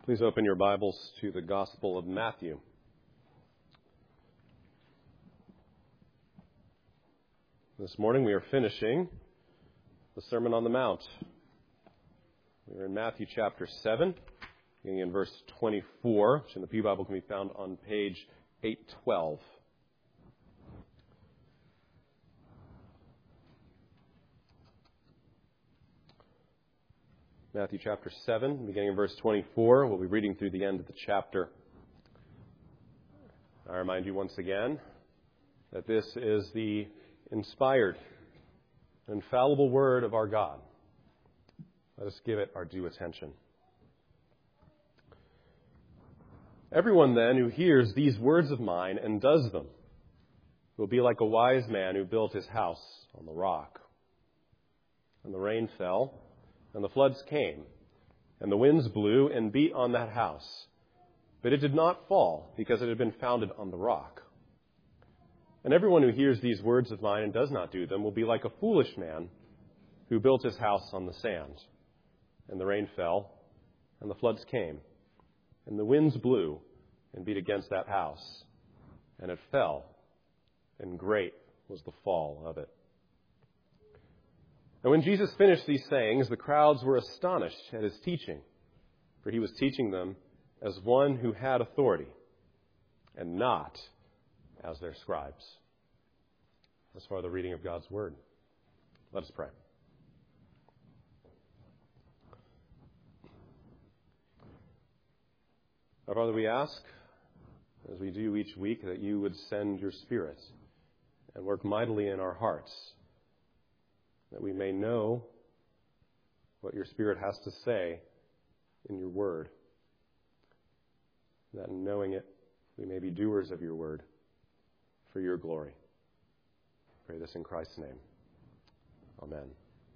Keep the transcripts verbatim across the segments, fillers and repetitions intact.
Please open your Bibles to the Gospel of Matthew. This morning we are finishing the Sermon on the Mount. We are in Matthew chapter seven, beginning in verse twenty-four, which in the Pew Bible can be found on page eight twelve. Matthew chapter seven, beginning in verse twenty-four. We'll be reading through the end of the chapter. I remind you once again that this is the inspired, infallible word of our God. Let us give it our due attention. Everyone then who hears these words of mine and does them will be like a wise man who built his house on the rock. And the rain fell, and the floods came, and the winds blew and beat on that house. But it did not fall, because it had been founded on the rock. And everyone who hears these words of mine and does not do them will be like a foolish man who built his house on the sand. And the rain fell, and the floods came, and the winds blew and beat against that house. And it fell, and great was the fall of it. And when Jesus finished these sayings, the crowds were astonished at his teaching, for he was teaching them as one who had authority, and not as their scribes. As far as the reading of God's word. Let us pray. Our Father, we ask, as we do each week, that you would send your Spirit and work mightily in our hearts, that we may know what your Spirit has to say in your word, that in knowing it, we may be doers of your word for your glory. I pray this in Christ's name. Amen.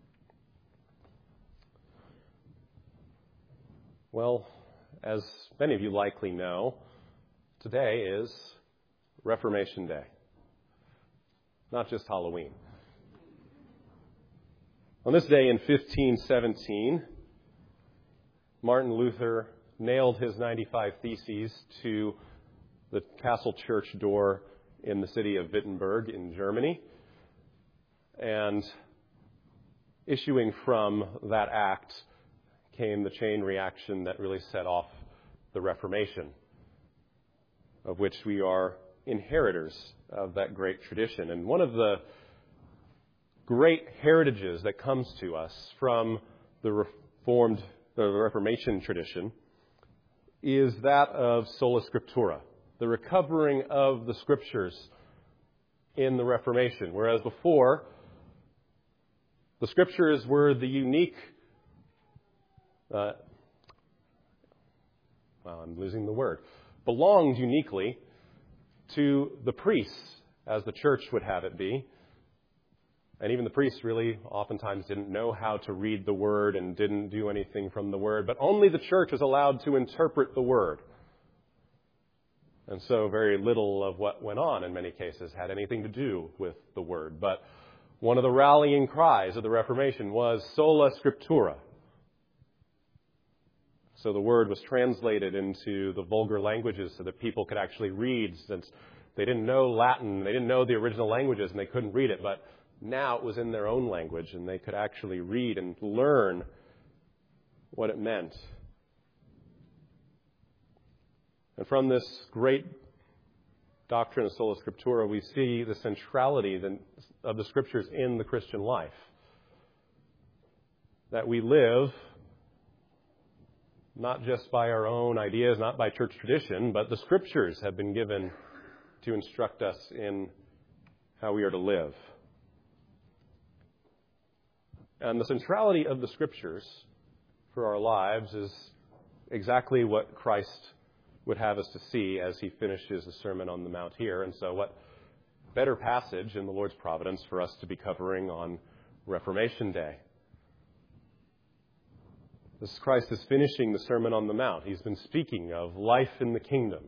Well, as many of you likely know, today is Reformation Day, not just Halloween. On this day in fifteen seventeen, Martin Luther nailed his ninety-five Theses to the castle church door in the city of Wittenberg in Germany. And issuing from that act came the chain reaction that really set off the Reformation, of which we are inheritors of that great tradition. And one of the great heritages that comes to us from the Reformed, the Reformation tradition is that of sola scriptura, the recovering of the Scriptures in the Reformation. Whereas before, the Scriptures were the unique, uh, well, I'm losing the word, belonged uniquely to the priests, as the church would have it be. And even the priests really oftentimes didn't know how to read the Word and didn't do anything from the Word. But only the church was allowed to interpret the Word. And so very little of what went on in many cases had anything to do with the Word. But one of the rallying cries of the Reformation was sola scriptura. So the Word was translated into the vulgar languages so that people could actually read, since they didn't know Latin, they didn't know the original languages, and they couldn't read it. But now it was in their own language, and they could actually read and learn what it meant. And from this great doctrine of sola scriptura, we see the centrality of the Scriptures in the Christian life. That we live not just by our own ideas, not by church tradition, but the Scriptures have been given to instruct us in how we are to live. And the centrality of the Scriptures for our lives is exactly what Christ would have us to see as he finishes the Sermon on the Mount here. And so what better passage in the Lord's providence for us to be covering on Reformation Day? This Christ is finishing the Sermon on the Mount. He's been speaking of life in the kingdom,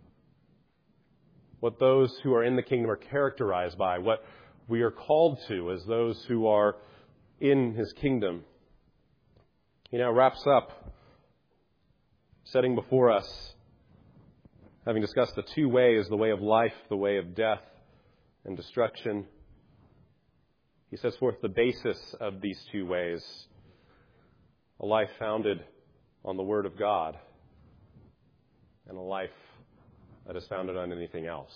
what those who are in the kingdom are characterized by, what we are called to as those who are in his kingdom. He now wraps up setting before us, having discussed the two ways, the way of life, the way of death and destruction, he sets forth the basis of these two ways, a life founded on the Word of God and a life that is founded on anything else.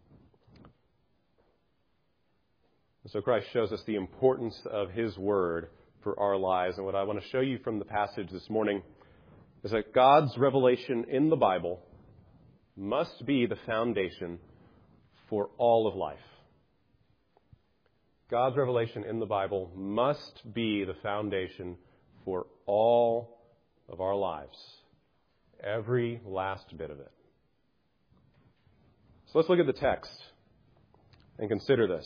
And so Christ shows us the importance of His Word for our lives. And what I want to show you from the passage this morning is that God's revelation in the Bible must be the foundation for all of life. God's revelation in the Bible must be the foundation for all of our lives. Every last bit of it. So let's look at the text and consider this.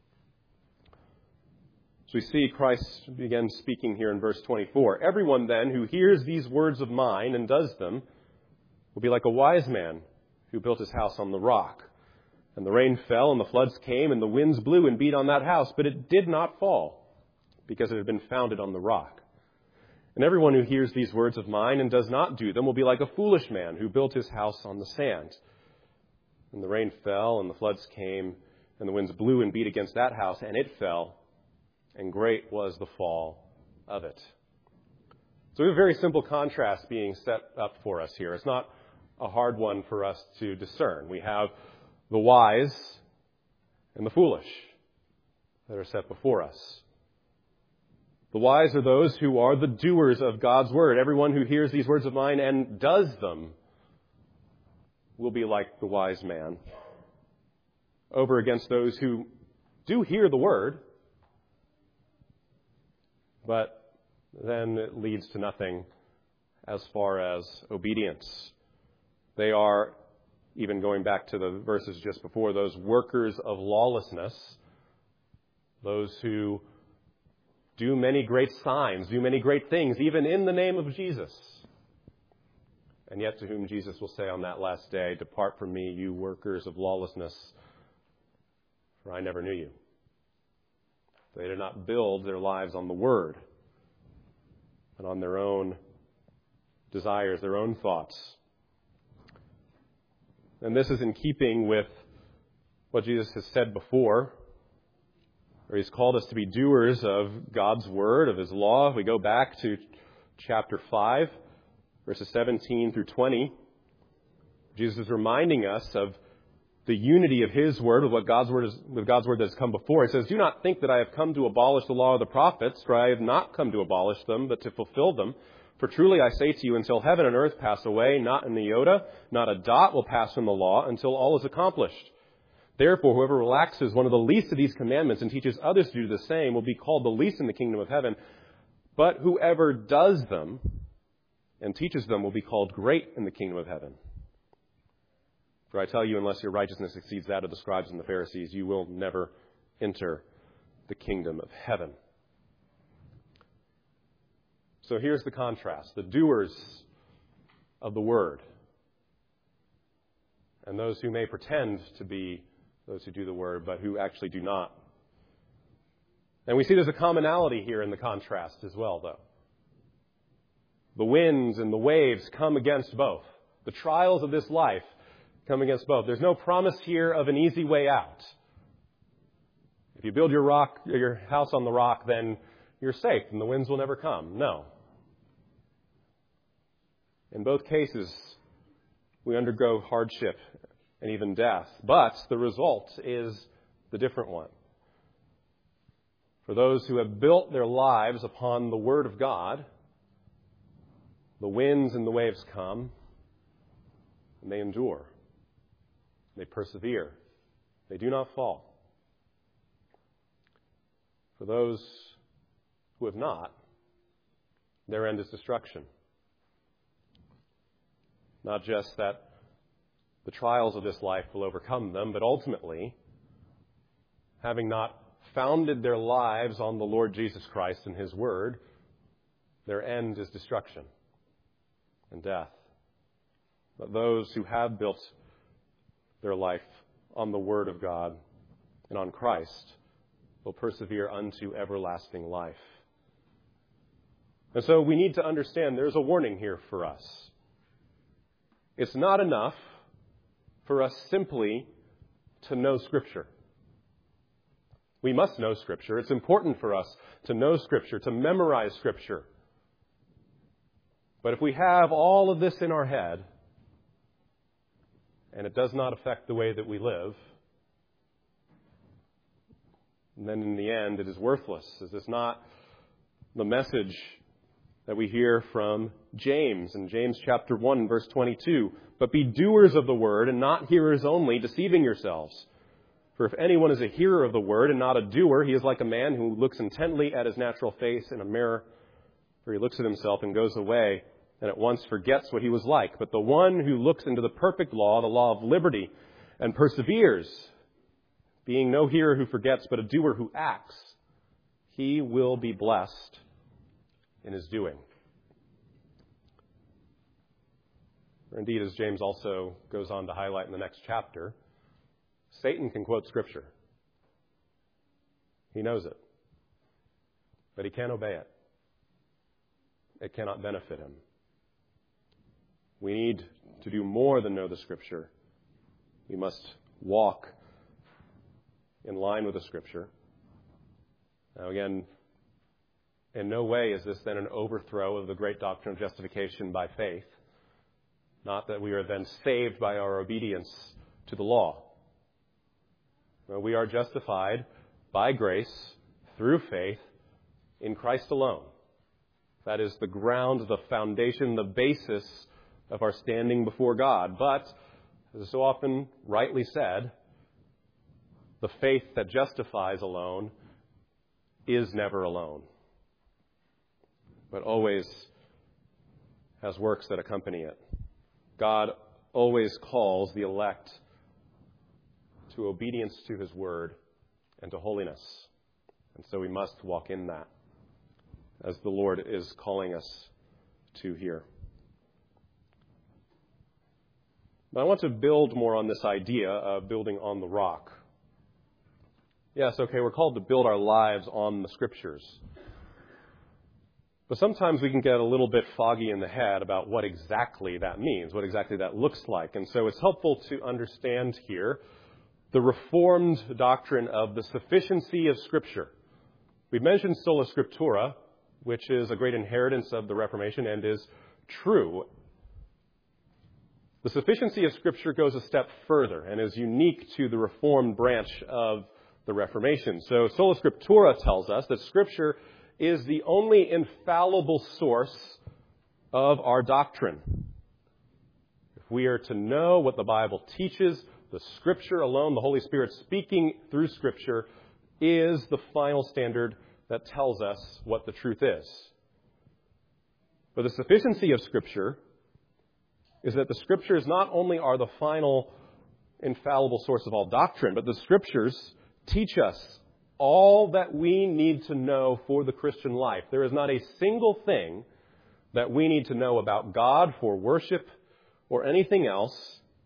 So we see Christ begin speaking here in verse twenty-four. Everyone then who hears these words of mine and does them will be like a wise man who built his house on the rock. And the rain fell and the floods came and the winds blew and beat on that house, but it did not fall because it had been founded on the rock. And everyone who hears these words of mine and does not do them will be like a foolish man who built his house on the sand. And the rain fell and the floods came and the winds blew and beat against that house, and it fell, and great was the fall of it. So we have a very simple contrast being set up for us here. It's not a hard one for us to discern. We have the wise and the foolish that are set before us. The wise are those who are the doers of God's word. Everyone who hears these words of mine and does them will be like the wise man. Over against those who do hear the word, but then it leads to nothing as far as obedience. They are, even going back to the verses just before, those workers of lawlessness, those who do many great signs, do many great things, even in the name of Jesus. And yet to whom Jesus will say on that last day, depart from me, you workers of lawlessness, for I never knew you. They did not build their lives on the Word, but on their own desires, their own thoughts. And this is in keeping with what Jesus has said before, where He's called us to be doers of God's Word, of His law. If we go back to chapter five, verses seventeen through twenty, Jesus is reminding us of the unity of His Word with what God's Word is, with God's Word that has come before. He says, do not think that I have come to abolish the law of the prophets, for I have not come to abolish them, but to fulfill them. For truly I say to you, until heaven and earth pass away, not an iota, not a dot will pass from the law until all is accomplished. Therefore, whoever relaxes one of the least of these commandments and teaches others to do the same will be called the least in the kingdom of heaven. But whoever does them and teaches them will be called great in the kingdom of heaven. For I tell you, unless your righteousness exceeds that of the scribes and the Pharisees, you will never enter the kingdom of heaven. So here's the contrast. The doers of the word and those who may pretend to be those who do the word, but who actually do not. And we see there's a commonality here in the contrast as well, though. The winds and the waves come against both. The trials of this life come against both. There's no promise here of an easy way out. If you build your rock, your house on the rock, then you're safe and the winds will never come. No. In both cases, we undergo hardship and even death. But the result is the different one. For those who have built their lives upon the Word of God, the winds and the waves come, and they endure. They persevere. They do not fall. For those who have not, their end is destruction. Not just that the trials of this life will overcome them, but ultimately, having not founded their lives on the Lord Jesus Christ and His Word, their end is destruction and death. But those who have built their life on the Word of God and on Christ will persevere unto everlasting life. And so we need to understand there's a warning here for us. It's not enough for us simply to know Scripture. We must know Scripture. It's important for us to know Scripture, to memorize Scripture. But if we have all of this in our head, and it does not affect the way that we live, then in the end it is worthless. Is this not the message that we hear from James in James chapter one, verse twenty-two? But be doers of the word and not hearers only, deceiving yourselves. For if anyone is a hearer of the word and not a doer, he is like a man who looks intently at his natural face in a mirror, where he looks at himself and goes away and at once forgets what he was like. But the one who looks into the perfect law, the law of liberty, and perseveres, being no hearer who forgets, but a doer who acts, he will be blessed in his doing. Or indeed, as James also goes on to highlight in the next chapter, Satan can quote Scripture. He knows it. But he can't obey it. It cannot benefit him. We need to do more than know the Scripture. We must walk in line with the Scripture. Now again, in no way is this then an overthrow of the great doctrine of justification by faith. Not that we are then saved by our obedience to the law. No, we are justified by grace through faith in Christ alone. That is the ground, the foundation, the basis of our standing before God. But, as is so often rightly said, the faith that justifies alone is never alone, but always has works that accompany it. God always calls the elect to obedience to His word and to holiness. And so we must walk in that, as the Lord is calling us to here. But I want to build more on this idea of building on the rock. Yes, okay, we're called to build our lives on the Scriptures. But sometimes we can get a little bit foggy in the head about what exactly that means, what exactly that looks like. And so it's helpful to understand here the Reformed doctrine of the sufficiency of Scripture. We've mentioned sola scriptura, which is a great inheritance of the Reformation and is true. The sufficiency of Scripture goes a step further and is unique to the Reformed branch of the Reformation. So sola scriptura tells us that Scripture is the only infallible source of our doctrine. If we are to know what the Bible teaches, the Scripture alone, the Holy Spirit speaking through Scripture, is the final standard that tells us what the truth is. But the sufficiency of Scripture is that the Scriptures not only are the final infallible source of all doctrine, but the Scriptures teach us all that we need to know for the Christian life. There is not a single thing that we need to know about God for worship or anything else,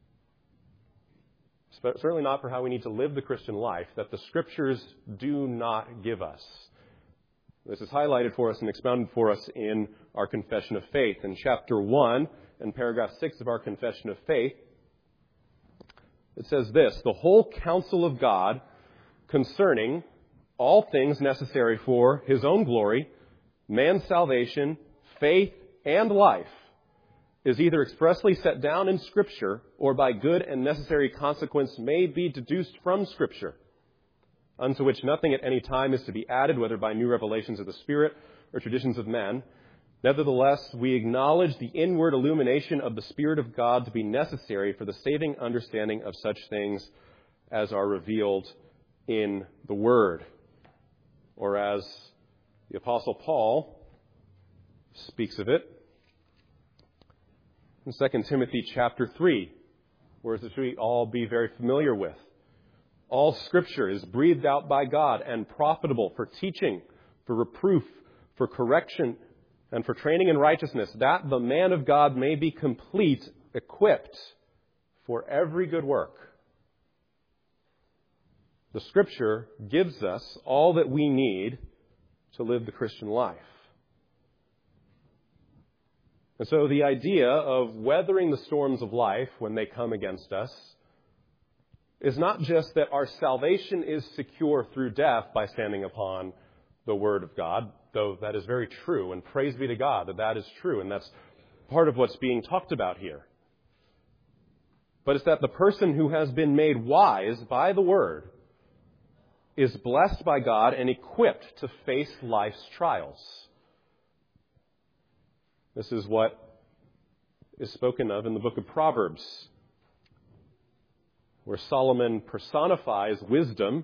certainly not for how we need to live the Christian life, that the Scriptures do not give us. This is highlighted for us and expounded for us in our Confession of Faith. In chapter one and paragraph six of our Confession of Faith, it says this: the whole counsel of God concerning all things necessary for His own glory, man's salvation, faith, and life is either expressly set down in Scripture or by good and necessary consequence may be deduced from Scripture, unto which nothing at any time is to be added, whether by new revelations of the Spirit or traditions of men. Nevertheless, we acknowledge the inward illumination of the Spirit of God to be necessary for the saving understanding of such things as are revealed in the Word. Or as the Apostle Paul speaks of it in Second Timothy chapter three, words that we all be very familiar with. All Scripture is breathed out by God and profitable for teaching, for reproof, for correction, and for training in righteousness, that the man of God may be complete, equipped for every good work. The Scripture gives us all that we need to live the Christian life. And so the idea of weathering the storms of life when they come against us is not just that our salvation is secure through death by standing upon the Word of God, though that is very true, and praise be to God that that is true, and that's part of what's being talked about here. But it's that the person who has been made wise by the Word is blessed by God and equipped to face life's trials. This is what is spoken of in the book of Proverbs, where Solomon personifies wisdom.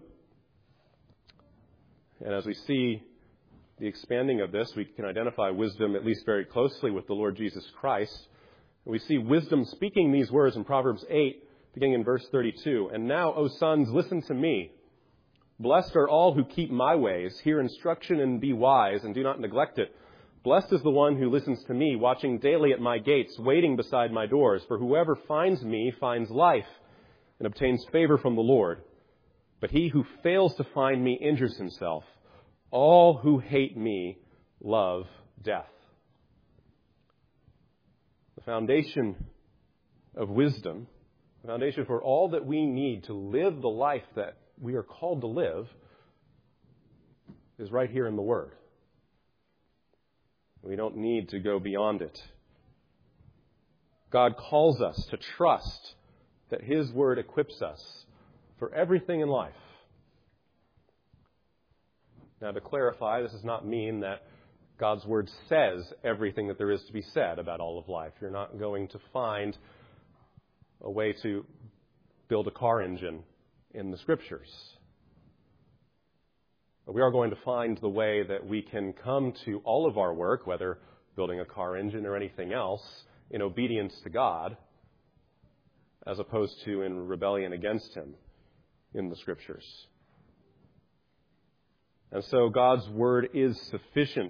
And as we see the expanding of this, we can identify wisdom at least very closely with the Lord Jesus Christ. And we see wisdom speaking these words in Proverbs eight, beginning in verse thirty-two. And now, O sons, listen to me. Blessed are all who keep my ways. Hear instruction and be wise, and do not neglect it. Blessed is the one who listens to me, watching daily at my gates, waiting beside my doors. For whoever finds me finds life and obtains favor from the Lord. But he who fails to find me injures himself. All who hate me love death. The foundation of wisdom, the foundation for all that we need to live the life that we are called to live, is right here in the Word. We don't need to go beyond it. God calls us to trust that His Word equips us for everything in life. Now, to clarify, this does not mean that God's Word says everything that there is to be said about all of life. You're not going to find a way to build a car engine in the Scriptures. But we are going to find the way that we can come to all of our work, whether building a car engine or anything else, in obedience to God, as opposed to in rebellion against Him in the Scriptures. And so God's Word is sufficient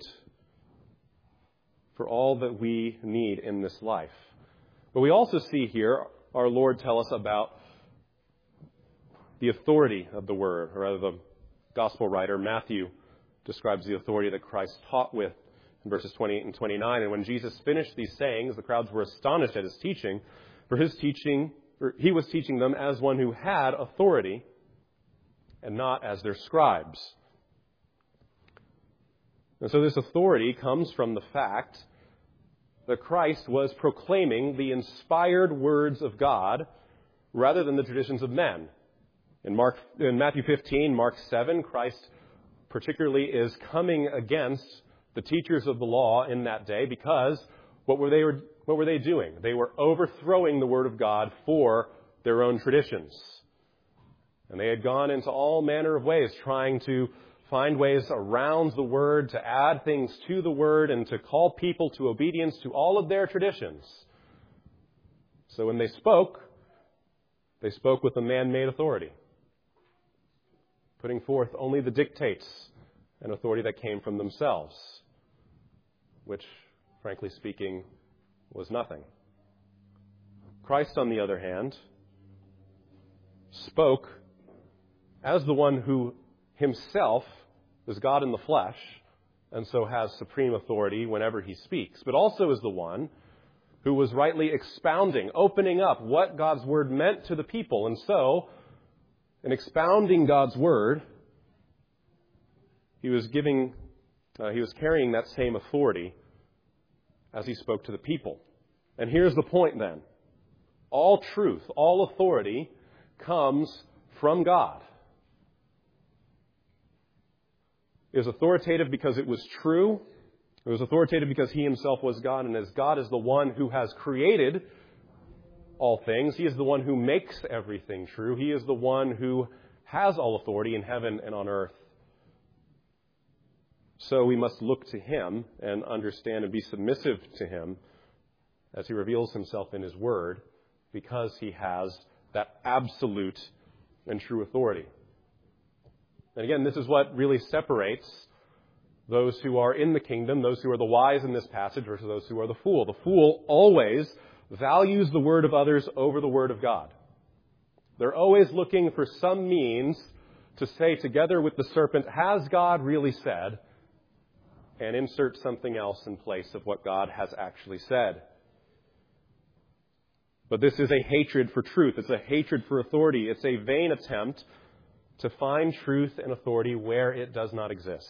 for all that we need in this life. But we also see here our Lord tell us about the authority of the Word, or rather the Gospel writer Matthew describes the authority that Christ taught with in verses twenty-eight and twenty-nine. And when Jesus finished these sayings, the crowds were astonished at His teaching, for His teaching, or He was teaching them as one who had authority and not as their scribes. And so this authority comes from the fact that Christ was proclaiming the inspired words of God rather than the traditions of men. In Mark, in Matthew fifteen, Mark seven, Christ particularly is coming against the teachers of the law in that day because what were they what were they doing? They were overthrowing the Word of God for their own traditions. And they had gone into all manner of ways trying to find ways around the Word, to add things to the Word, and to call people to obedience to all of their traditions. So when they spoke, they spoke with a man-made authority, putting forth only the dictates and authority that came from themselves, which, frankly speaking, was nothing. Christ, on the other hand, spoke as the one who Himself is God in the flesh, and so has supreme authority whenever He speaks, but also is the one who was rightly expounding, opening up what God's Word meant to the people. And so, in expounding God's Word, He was giving, uh, He was carrying that same authority as He spoke to the people. And here's the point then. All truth, all authority comes from God. It was authoritative because it was true. It was authoritative because He Himself was God. And as God is the one who has created all things, He is the one who makes everything true. He is the one who has all authority in heaven and on earth. So we must look to Him and understand and be submissive to Him as He reveals Himself in His Word, because He has that absolute and true authority. And again, this is what really separates those who are in the kingdom, those who are the wise in this passage, versus those who are the fool. The fool always values the word of others over the word of God. They're always looking for some means to say together with the serpent, has God really said? and insert something else in place of what God has actually said. But this is a hatred for truth. It's a hatred for authority. It's a vain attempt to find truth and authority where it does not exist.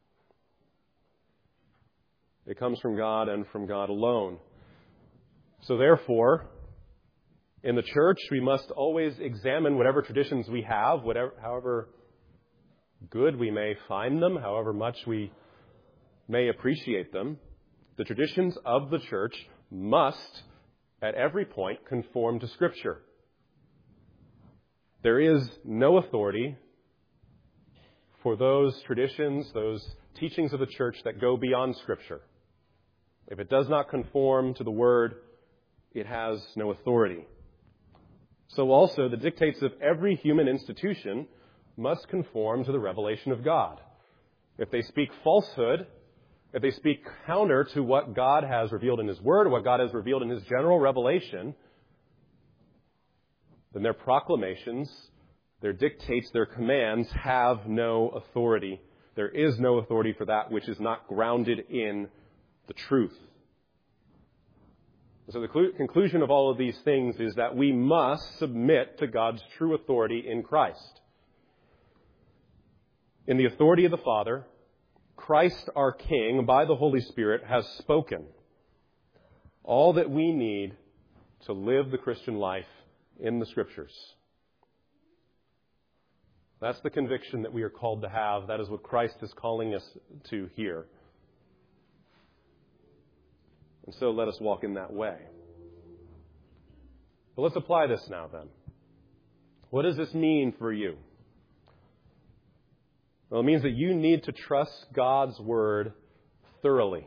It comes from God and from God alone. So therefore, in the church, we must always examine whatever traditions we have, whatever, however good we may find them, however much we may appreciate them. The traditions of the church must, at every point, conform to Scripture. There is no authority for those traditions, those teachings of the church that go beyond Scripture. If it does not conform to the Word, it has no authority. So also, the dictates of every human institution must conform to the revelation of God. If they speak falsehood, if they speak counter to what God has revealed in His Word, or what God has revealed in His general revelation, then their proclamations, their dictates, their commands have no authority. There is no authority for that which is not grounded in the truth. So the clu- conclusion of all of these things is that we must submit to God's true authority in Christ. In the authority of the Father, Christ our King, by the Holy Spirit, has spoken all that we need to live the Christian life in the Scriptures. That's the conviction that we are called to have. That is what Christ is calling us to here. And so let us walk in that way. But let's apply this now then. What does this mean for you? Well, it means that you need to trust God's Word thoroughly.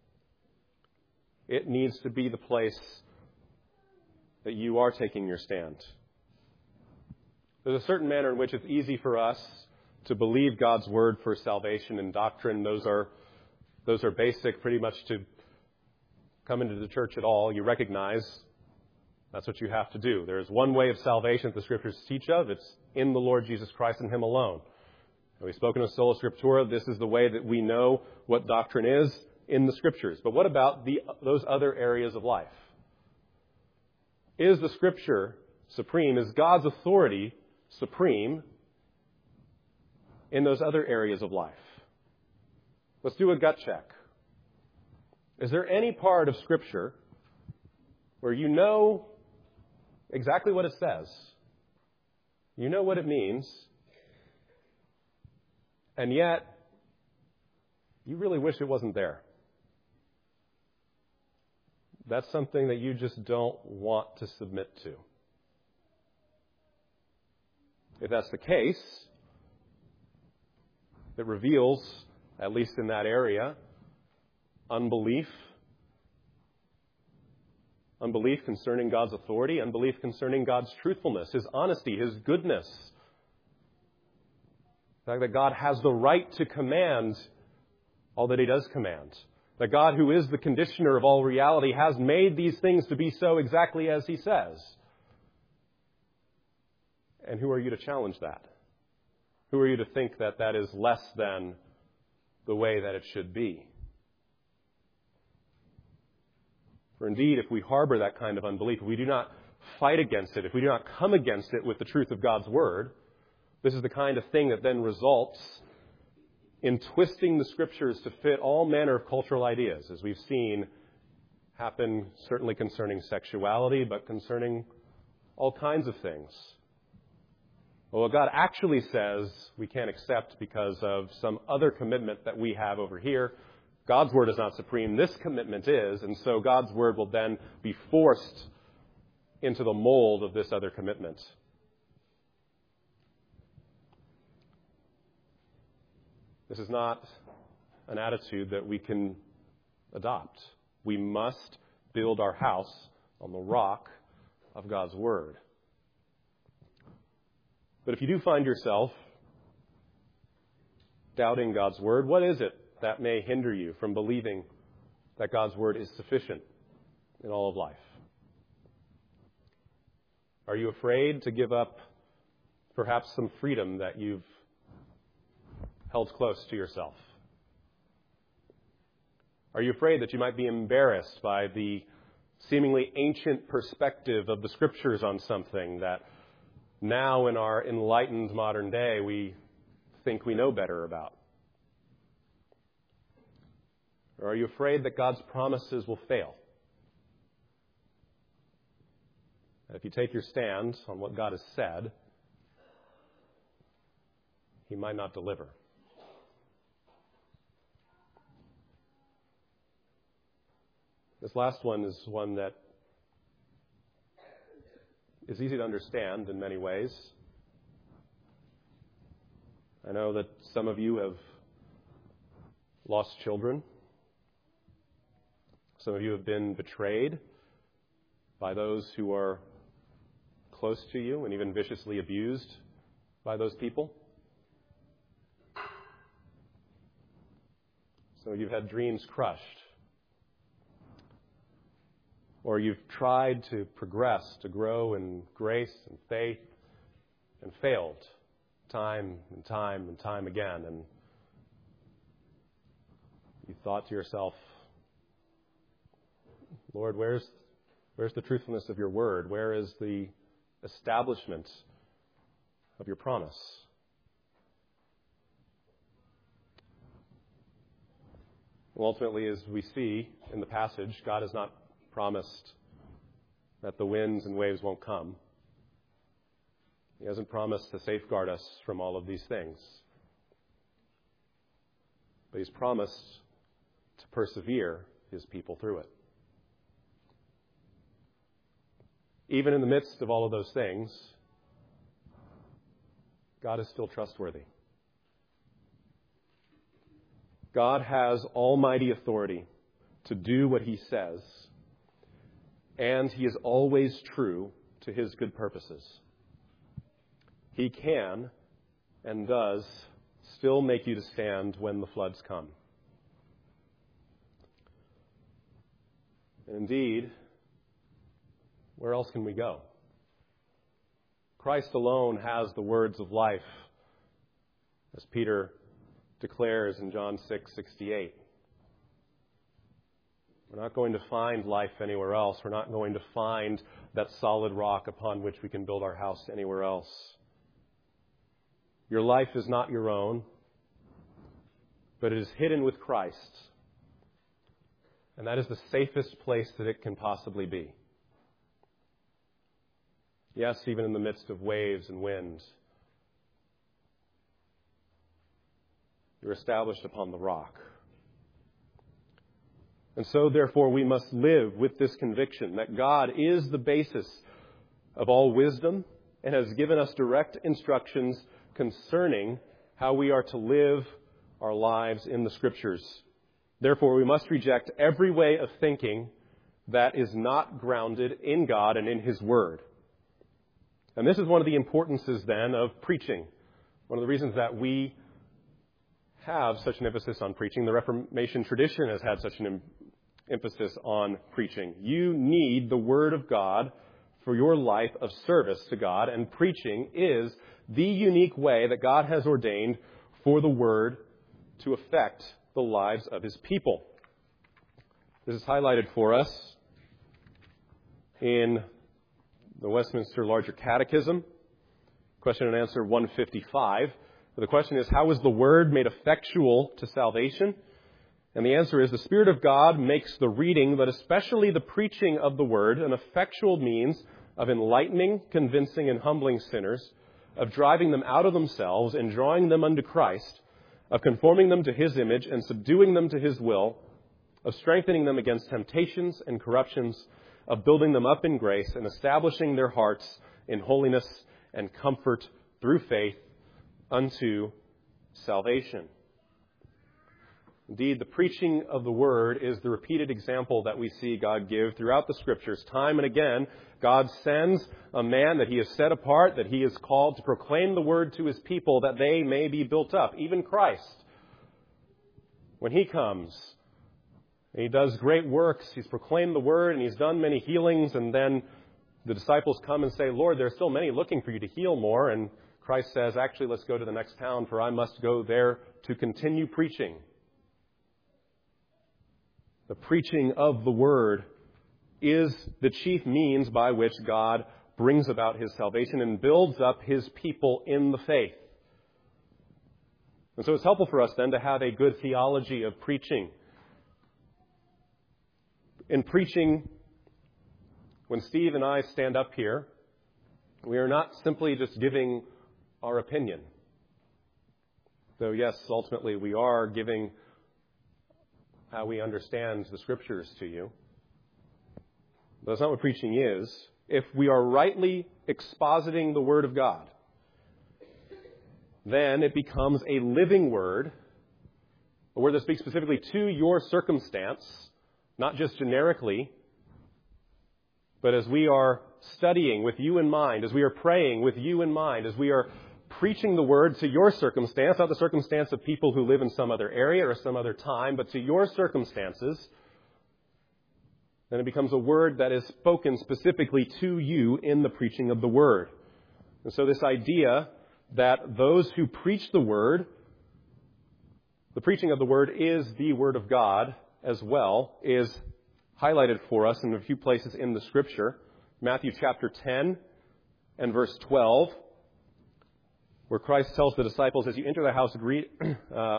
It needs to be the place that you are taking your stand. There's a certain manner in which it's easy for us to believe God's Word for salvation and doctrine. Those are, those are basic pretty much to come into the church at all. You recognize that's what you have to do. There is one way of salvation that the Scriptures teach of. It's in the Lord Jesus Christ and Him alone. And we've spoken of Sola Scriptura. This is the way that we know what doctrine is in the Scriptures. But what about the, those other areas of life? Is the Scripture supreme? Is God's authority supreme in those other areas of life? Let's do a gut check. Is there any part of Scripture where you know exactly what it says, you know what it means, and yet you really wish it wasn't there? That's something that you just don't want to submit to. If that's the case, it reveals, at least in that area, unbelief. Unbelief concerning God's authority, unbelief concerning God's truthfulness, His honesty, His goodness. The fact that God has the right to command all that He does command. That God, who is the conditioner of all reality, has made these things to be so exactly as He says. And who are you to challenge that? Who are you to think that that is less than the way that it should be? For indeed, if we harbor that kind of unbelief, if we do not fight against it, if we do not come against it with the truth of God's Word, this is the kind of thing that then results in twisting the Scriptures to fit all manner of cultural ideas, as we've seen happen certainly concerning sexuality, but concerning all kinds of things. Well, what God actually says we can't accept because of some other commitment that we have over here. God's Word is not supreme. This commitment is, and so God's Word will then be forced into the mold of this other commitment. This is not an attitude that we can adopt. We must build our house on the rock of God's Word. But if you do find yourself doubting God's Word, what is it that may hinder you from believing that God's Word is sufficient in all of life? Are you afraid to give up perhaps some freedom that you've held close to yourself? Are you afraid that you might be embarrassed by the seemingly ancient perspective of the Scriptures on something that now in our enlightened modern day we think we know better about? Or are you afraid that God's promises will fail? If you take your stand on what God has said, He might not deliver. This last one is one that is easy to understand in many ways. I know that some of you have lost children. Some of you have been betrayed by those who are close to you and even viciously abused by those people. Some of you have had dreams crushed. Or you've tried to progress, to grow in grace and faith, and failed time and time and time again. And you thought to yourself, Lord, where's where's the truthfulness of your word? Where is the establishment of your promise? Well, ultimately, as we see in the passage, God has not promised that the winds and waves won't come. He hasn't promised to safeguard us from all of these things. But He's promised to persevere His people through it. Even in the midst of all of those things, God is still trustworthy. God has almighty authority to do what He says, and He is always true to His good purposes. He can and does still make you to stand when the floods come. And indeed, where else can we go? Christ alone has the words of life, as Peter declares in John six sixty-eight. We're not going to find life anywhere else. We're not going to find that solid rock upon which we can build our house anywhere else. Your life is not your own, but it is hidden with Christ. And that is the safest place that it can possibly be. Yes, even in the midst of waves and wind, you're established upon the rock. And so, therefore, we must live with this conviction that God is the basis of all wisdom and has given us direct instructions concerning how we are to live our lives in the Scriptures. Therefore, we must reject every way of thinking that is not grounded in God and in His Word. And this is one of the importances, then, of preaching. One of the reasons that we have such an emphasis on preaching. The Reformation tradition has had such an em- emphasis on preaching. You need the Word of God for your life of service to God, and preaching is the unique way that God has ordained for the Word to affect the lives of His people. This is highlighted for us in the Westminster Larger Catechism, question and answer one fifty-five. The question is, how is the Word made effectual to salvation? And the answer is, the Spirit of God makes the reading, but especially the preaching of the Word, an effectual means of enlightening, convincing, and humbling sinners, of driving them out of themselves and drawing them unto Christ, of conforming them to His image and subduing them to His will, of strengthening them against temptations and corruptions, of building them up in grace and establishing their hearts in holiness and comfort through faith unto salvation. Indeed, the preaching of the Word is the repeated example that we see God give throughout the Scriptures. Time and again, God sends a man that He has set apart, that He has called to proclaim the Word to His people that they may be built up. Even Christ, when He comes, and He does great works, He's proclaimed the Word and He's done many healings, and then the disciples come and say, Lord, there are still many looking for You to heal more. And Christ says, actually, let's go to the next town, for I must go there to continue preaching. The preaching of the Word is the chief means by which God brings about His salvation and builds up His people in the faith. And so it's helpful for us then to have a good theology of preaching. In preaching, when Steve and I stand up here, we are not simply just giving our opinion. Though, yes, ultimately we are giving how we understand the Scriptures to you. But that's not what preaching is. If we are rightly expositing the Word of God, then it becomes a living Word, a Word that speaks specifically to your circumstance, not just generically, but as we are studying with you in mind, as we are praying with you in mind, as we are preaching the Word to your circumstance, not the circumstance of people who live in some other area or some other time, but to your circumstances, then it becomes a Word that is spoken specifically to you in the preaching of the Word. And so this idea that those who preach the Word, the preaching of the Word is the Word of God as well, is highlighted for us in a few places in the Scripture. Matthew chapter ten and verse twelve, where Christ tells the disciples, as you enter the house, greet... Uh,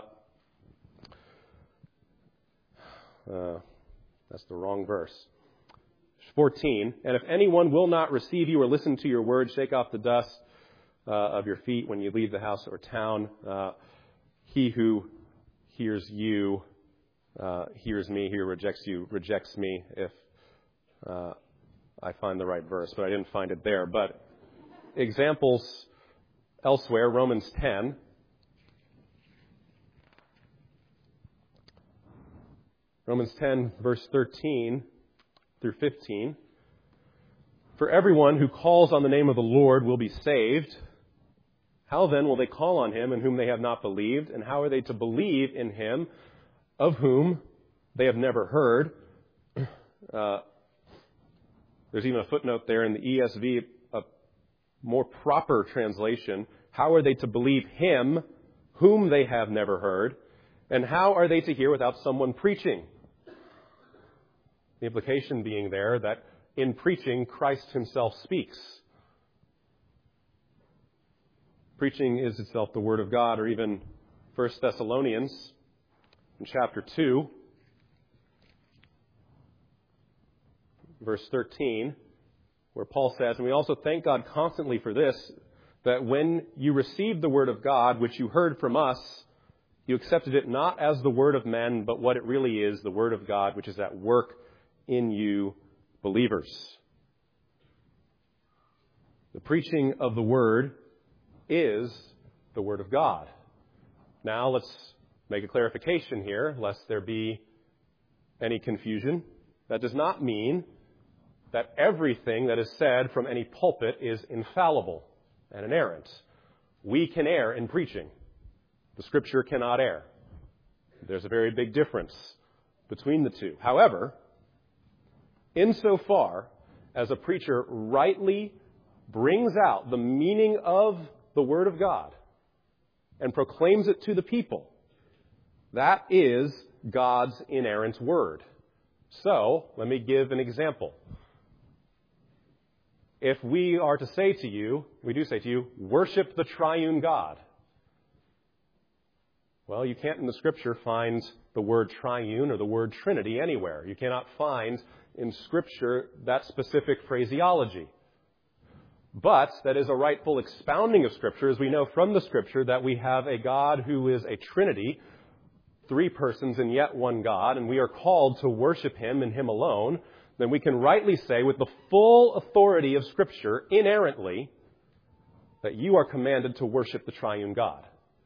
uh, that's the wrong verse. fourteen, and if anyone will not receive you or listen to your word, shake off the dust uh, of your feet when you leave the house or town. Uh, he who hears you uh, hears me. He who rejects you rejects me. If uh, I find the right verse, but I didn't find it there. But examples elsewhere, Romans ten. Romans ten, verse thirteen through fifteen. For everyone who calls on the name of the Lord will be saved. How then will they call on him in whom they have not believed? And how are they to believe in him of whom they have never heard? Uh, there's even a footnote there in the E S V, a more proper translation. How are they to believe him whom they have never heard? And how are they to hear without someone preaching? The implication being there that in preaching, Christ himself speaks. Preaching is itself the Word of God, or even First Thessalonians in chapter two, verse thirteen, where Paul says, and we also thank God constantly for this, that when you received the Word of God, which you heard from us, you accepted it not as the word of men, but what it really is, the Word of God, which is at work in you believers. The preaching of the Word is the Word of God. Now let's make a clarification here, lest there be any confusion. That does not mean that everything that is said from any pulpit is infallible and inerrant. We can err in preaching. The Scripture cannot err. There's a very big difference between the two. However, insofar as a preacher rightly brings out the meaning of the Word of God and proclaims it to the people, that is God's inerrant Word. So, let me give an example. If we are to say to you, we do say to you, worship the triune God. Well, you can't in the Scripture find the word triune or the word Trinity anywhere. You cannot find in Scripture that specific phraseology. But that is a rightful expounding of Scripture, as we know from the Scripture that we have a God who is a Trinity, three persons in yet one God, and we are called to worship Him and Him alone. Then we can rightly say with the full authority of Scripture, inerrantly, that you are commanded to worship the triune God.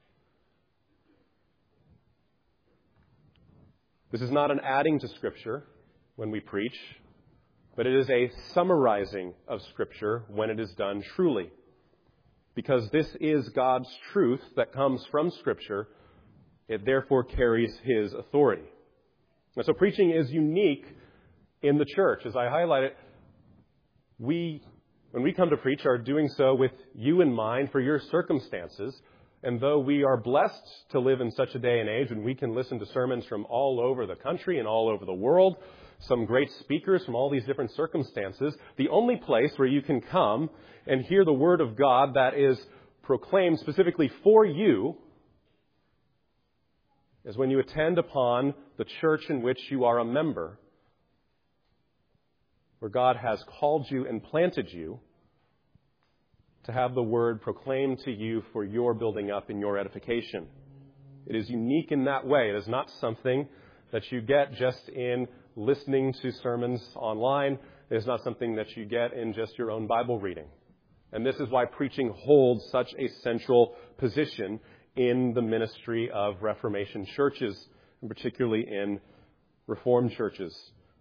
This is not an adding to Scripture when we preach, but it is a summarizing of Scripture when it is done truly. Because this is God's truth that comes from Scripture, it therefore carries His authority. And so preaching is unique in the church. As I highlighted, we, when we come to preach, are doing so with you in mind for your circumstances. And though we are blessed to live in such a day and age when we can listen to sermons from all over the country and all over the world, some great speakers from all these different circumstances, the only place where you can come and hear the Word of God that is proclaimed specifically for you is when you attend upon the church in which you are a member, where God has called you and planted you to have the Word proclaimed to you for your building up and your edification. It is unique in that way. It is not something that you get just in listening to sermons online. It is not something that you get in just your own Bible reading. And this is why preaching holds such a central position in the ministry of Reformation churches, and particularly in Reformed churches.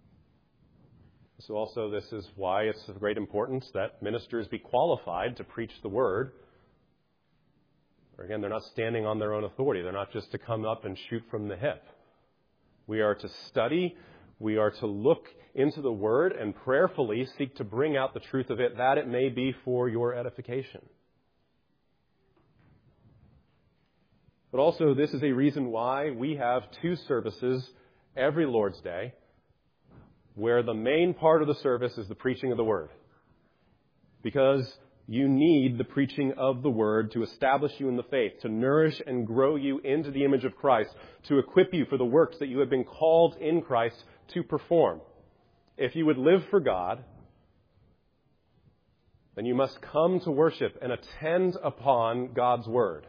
So also this is why it's of great importance that ministers be qualified to preach the Word. Again, they're not standing on their own authority. They're not just to come up and shoot from the hip. We are to study. We are to look into the Word and prayerfully seek to bring out the truth of it, that it may be for your edification. But also, this is a reason why we have two services every Lord's Day, where the main part of the service is the preaching of the Word. Because you need the preaching of the Word to establish you in the faith, to nourish and grow you into the image of Christ, to equip you for the works that you have been called in Christ to perform. If you would live for God, then you must come to worship and attend upon God's Word.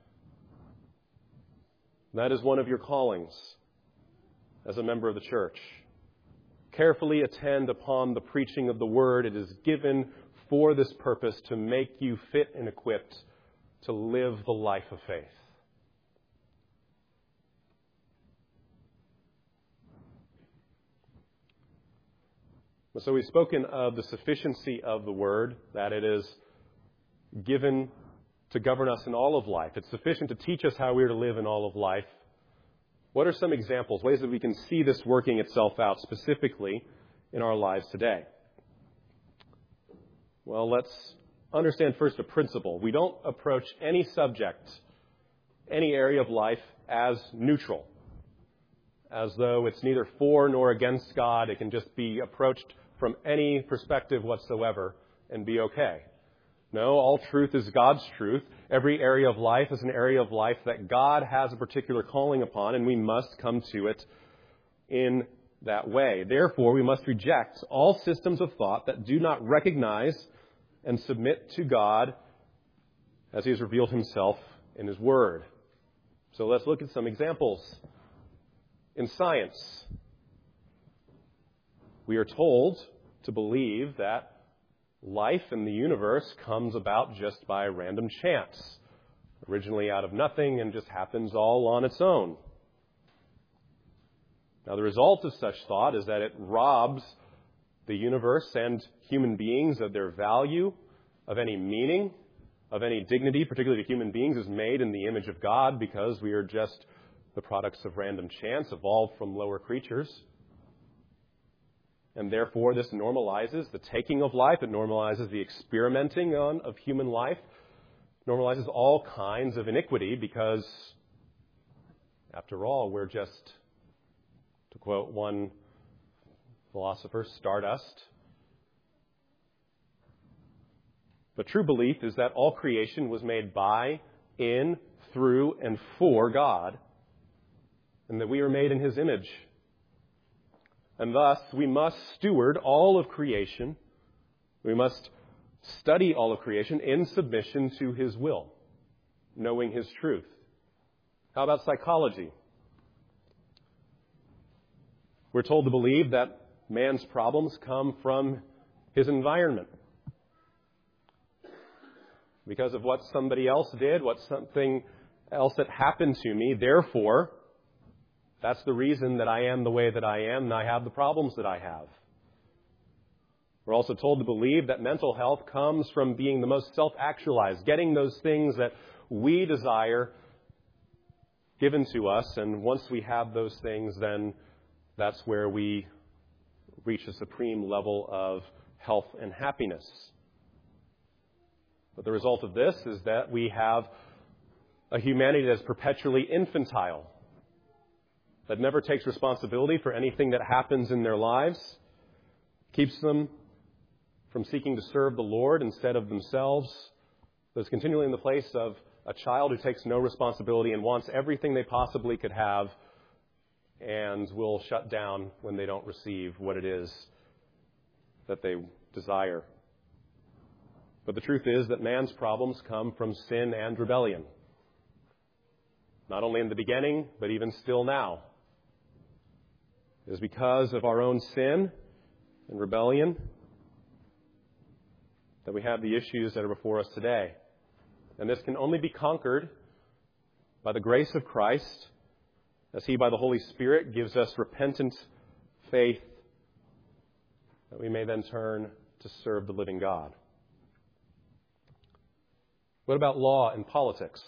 That is one of your callings as a member of the church. Carefully attend upon the preaching of the Word. It is given for this purpose, to make you fit and equipped to live the life of faith. So we've spoken of the sufficiency of the Word, that it is given to govern us in all of life. It's sufficient to teach us how we are to live in all of life. What are some examples, ways that we can see this working itself out specifically in our lives today? Well, let's understand first a principle. We don't approach any subject, any area of life as neutral, as though it's neither for nor against God. It can just be approached from any perspective whatsoever and be okay. No, all truth is God's truth. Every area of life is an area of life that God has a particular calling upon, and we must come to it in that way. Therefore, we must reject all systems of thought that do not recognize and submit to God as He has revealed Himself in His Word. So let's look at some examples. In science, we are told to believe that life in the universe comes about just by random chance, originally out of nothing and just happens all on its own. Now, the result of such thought is that it robs the universe and human beings of their value, of any meaning, of any dignity, particularly to human beings, is made in the image of God because we are just the products of random chance, evolved from lower creatures. And therefore, this normalizes the taking of life. It normalizes the experimenting on of human life. It normalizes all kinds of iniquity because, after all, we're just, to quote one philosopher, stardust. But true belief is that all creation was made by, in, through, and for God, and that we are made in His image. And thus, we must steward all of creation. We must study all of creation in submission to His will, knowing His truth. How about psychology? We're told to believe that man's problems come from his environment. Because of what somebody else did, what something else that happened to me, therefore, that's the reason that I am the way that I am and I have the problems that I have. We're also told to believe that mental health comes from being the most self-actualized, getting those things that we desire given to us. And once we have those things, then that's where we reach a supreme level of health and happiness. But the result of this is that we have a humanity that is perpetually infantile, that never takes responsibility for anything that happens in their lives, keeps them from seeking to serve the Lord instead of themselves, that is continually in the place of a child who takes no responsibility and wants everything they possibly could have and will shut down when they don't receive what it is that they desire. But the truth is that man's problems come from sin and rebellion. Not only in the beginning, but even still now. It is because of our own sin and rebellion that we have the issues that are before us today. And this can only be conquered by the grace of Christ, as He, by the Holy Spirit, gives us repentant faith that we may then turn to serve the living God. What about law and politics?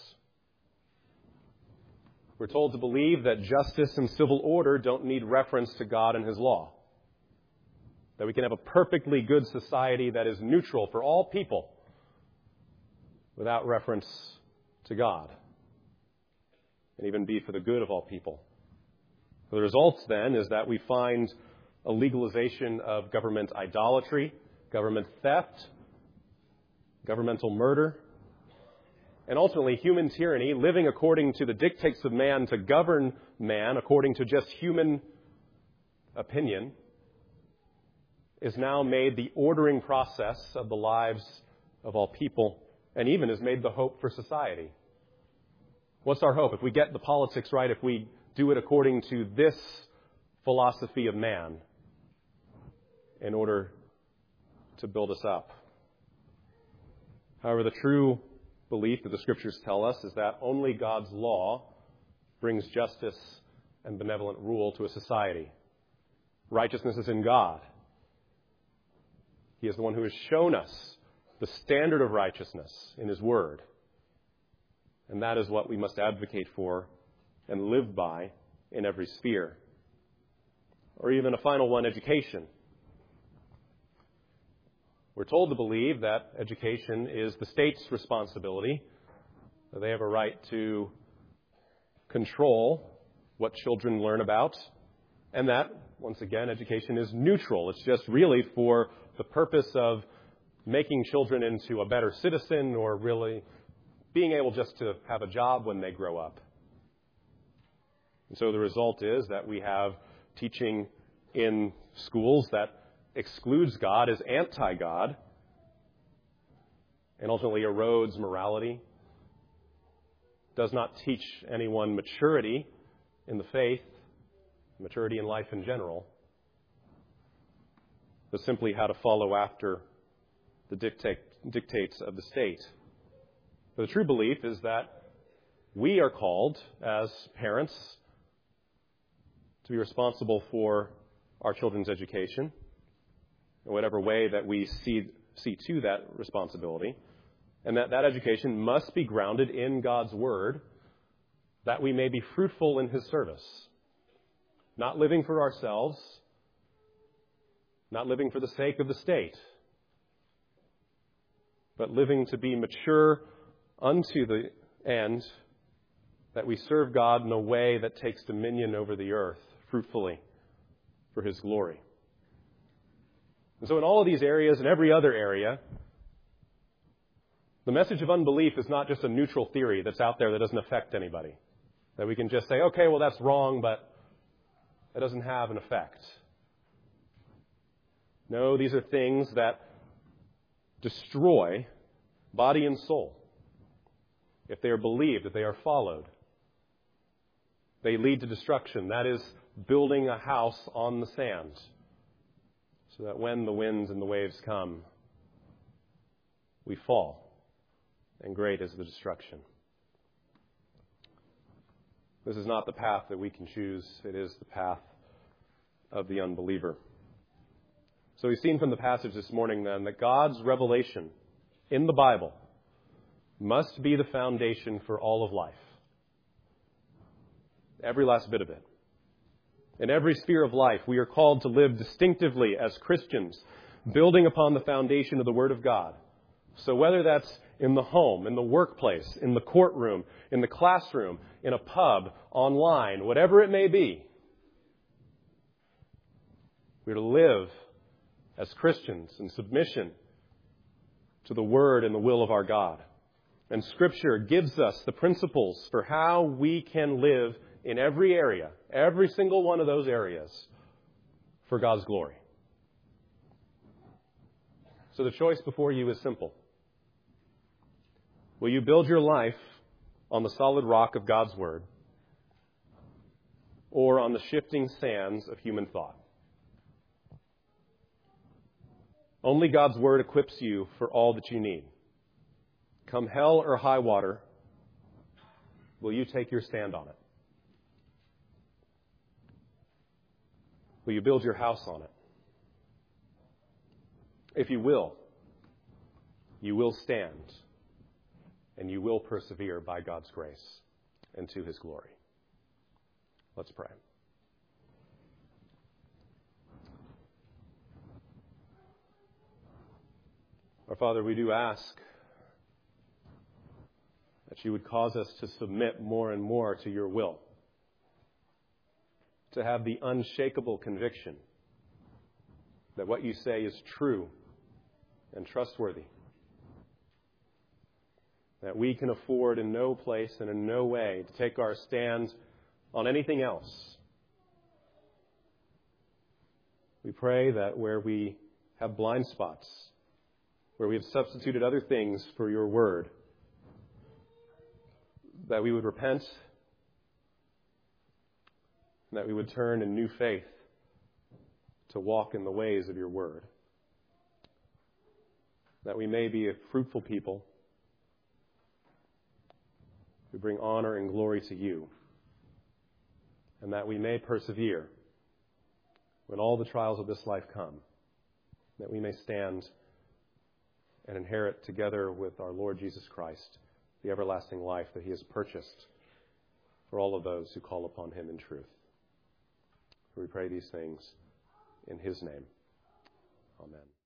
We're told to believe that justice and civil order don't need reference to God and His law. That we can have a perfectly good society that is neutral for all people without reference to God, and even be for the good of all people. The result, then, is that we find a legalization of government idolatry, government theft, governmental murder, and ultimately human tyranny, living according to the dictates of man to govern man according to just human opinion, is now made the ordering process of the lives of all people, and even has made the hope for society. What's our hope? If we get the politics right, if we do it according to this philosophy of man in order to build us up. However, the true belief that the Scriptures tell us is that only God's law brings justice and benevolent rule to a society. Righteousness is in God. He is the one who has shown us the standard of righteousness in His Word. And that is what we must advocate for and live by in every sphere. Or even a final one, education. We're told to believe that education is the state's responsibility, that they have a right to control what children learn about, and that, once again, education is neutral. It's just really for the purpose of making children into a better citizen or really being able just to have a job when they grow up. And so the result is that we have teaching in schools that excludes God, is anti-God, and ultimately erodes morality, does not teach anyone maturity in the faith, maturity in life in general, but simply how to follow after the dictate, dictates of the state. But the true belief is that we are called as parents to be responsible for our children's education in whatever way that we see, see to that responsibility, and that that education must be grounded in God's Word, that we may be fruitful in His service, not living for ourselves, not living for the sake of the state, but living to be mature unto the end, that we serve God in a way that takes dominion over the earth fruitfully for His glory. And so in all of these areas and every other area, the message of unbelief is not just a neutral theory that's out there that doesn't affect anybody. That we can just say, okay, well, that's wrong, but it doesn't have an effect. No, these are things that destroy body and soul if they are believed, if they are followed. They lead to destruction. That is building a house on the sand, so that when the winds and the waves come, we fall, and great is the destruction. This is not the path that we can choose. It is the path of the unbeliever. So we've seen from the passage this morning, then, that God's revelation in the Bible must be the foundation for all of life. Every last bit of it. In every sphere of life, we are called to live distinctively as Christians, building upon the foundation of the Word of God, So whether that's in the home, in the workplace, in the courtroom, in the classroom, in a pub, online, whatever it may be, we're to live as Christians in submission to the Word and the will of our God. And Scripture gives us the principles for how we can live in every area, every single one of those areas, for God's glory. So the choice before you is simple. Will you build your life on the solid rock of God's Word, or on the shifting sands of human thought? Only God's Word equips you for all that you need. Come hell or high water, will you take your stand on it? Will you build your house on it? If you will, you will stand, and you will persevere by God's grace and to His glory. Let's pray. Our Father, we do ask that you would cause us to submit more and more to your will, to have the unshakable conviction that what you say is true and trustworthy, that we can afford in no place and in no way to take our stand on anything else. We pray that where we have blind spots, where we have substituted other things for your word, that we would repent, that we would turn in new faith to walk in the ways of your word, that we may be a fruitful people who bring honor and glory to you, and that we may persevere when all the trials of this life come, that we may stand and inherit together with our Lord Jesus Christ the everlasting life that He has purchased for all of those who call upon Him in truth. We pray these things in His name. Amen.